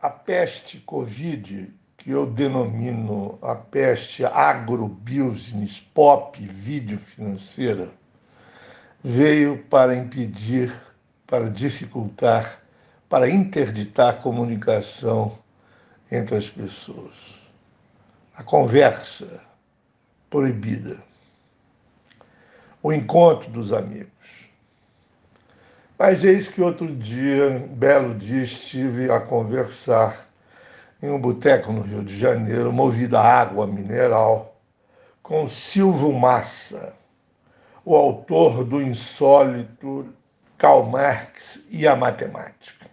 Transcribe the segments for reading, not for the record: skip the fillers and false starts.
A peste Covid, que eu denomino a peste agrobusiness, pop, vídeo financeira, veio para impedir, para dificultar, para interditar a comunicação entre as pessoas. A conversa proibida. O encontro dos amigos. Mas eis que outro dia, um belo dia, estive a conversar em um boteco no Rio de Janeiro, movido a água mineral, com Silvio Massa, o autor do insólito Karl Marx e a matemática.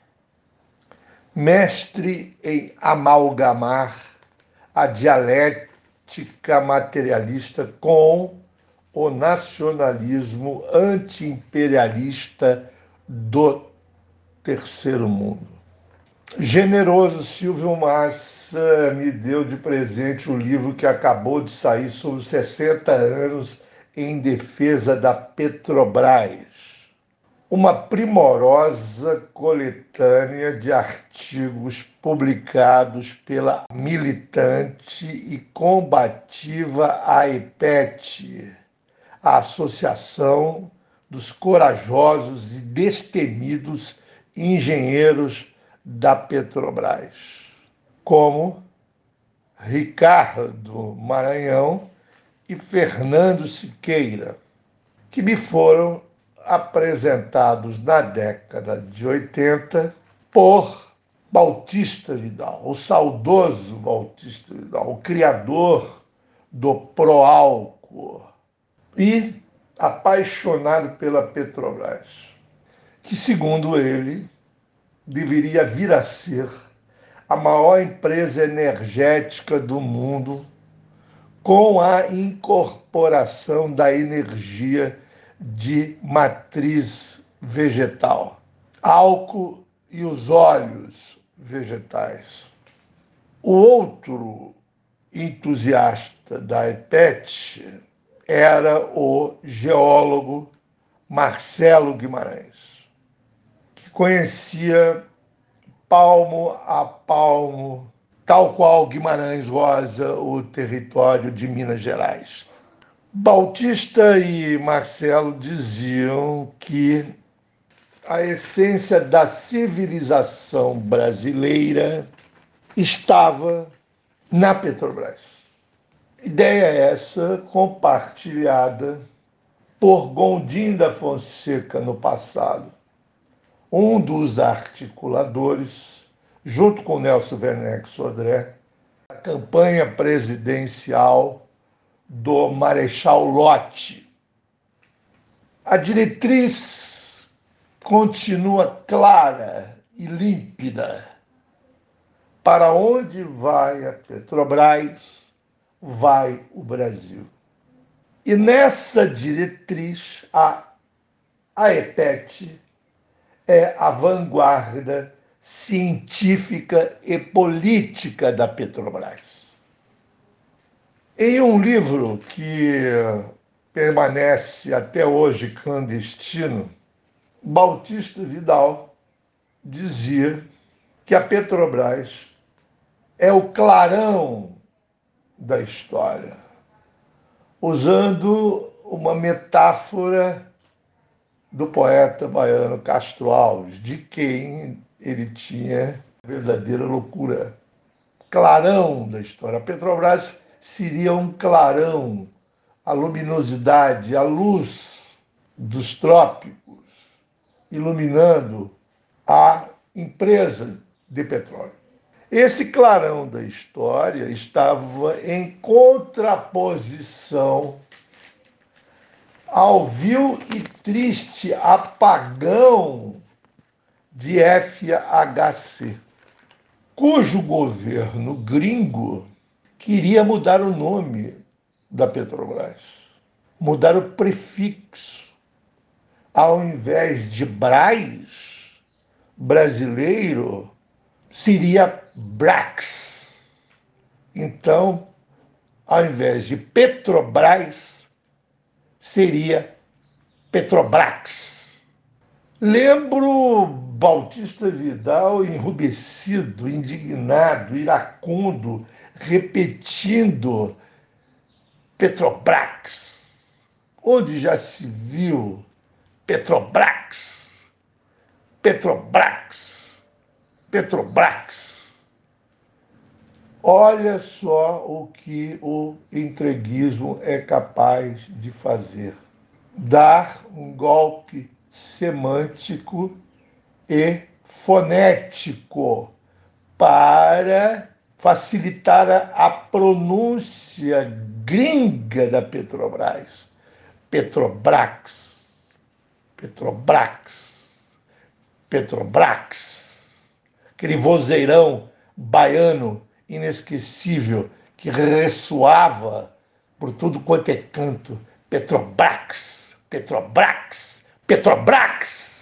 Mestre em amalgamar a dialética materialista com o nacionalismo anti-imperialista do terceiro mundo. Generoso Silvio Massa me deu de presente o livro que acabou de sair sobre 60 anos em defesa da Petrobras. Uma primorosa coletânea de artigos publicados pela militante e combativa AEPET, a Associação dos Corajosos e Destemidos Engenheiros da Petrobras, como Ricardo Maranhão e Fernando Siqueira, que me foram apresentados na década de 80 por Bautista Vidal, o saudoso Bautista Vidal, o criador do Proálcool e apaixonado pela Petrobras, que, segundo ele, deveria vir a ser a maior empresa energética do mundo, com a incorporação da energia de matriz vegetal, álcool e os óleos vegetais. O outro entusiasta da EPET era o geólogo Marcelo Guimarães, que conhecia palmo a palmo, tal qual Guimarães Rosa, o território de Minas Gerais. Bautista e Marcelo diziam que a essência da civilização brasileira estava na Petrobras. Ideia essa compartilhada por Gondim da Fonseca no passado, um dos articuladores, junto com Nelson Werneck Sodré, da campanha presidencial do Marechal Lott. A diretriz continua clara e límpida. Para onde vai a Petrobras, vai o Brasil. E nessa diretriz, a AEPET é a vanguarda científica e política da Petrobras. Em um livro que permanece até hoje clandestino, Bautista Vidal dizia que a Petrobras é o clarão da história, usando uma metáfora do poeta baiano Castro Alves, de quem ele tinha verdadeira loucura. Clarão da história. A Petrobras seria um clarão, a luminosidade, a luz dos trópicos, iluminando a empresa de petróleo. Esse clarão da história estava em contraposição ao vil e triste apagão de FHC, cujo governo gringo queria mudar o nome da Petrobras, mudar o prefixo. Ao invés de Brás, brasileiro, seria Brax. Então, ao invés de Petrobras, seria Petrobrax. Lembro Bautista Vidal, enrubescido, indignado, iracundo, repetindo Petrobras. Onde já se viu Petrobras? Petrobras. Petrobras. Olha só o que o entreguismo é capaz de fazer. Dar um golpe semântico e fonético para facilitar a pronúncia gringa da Petrobras. Petrobras, Petrobras, Petrobras. Aquele vozeirão baiano inesquecível que ressoava por tudo quanto é canto. Petrobras, Petrobras, Petrobras.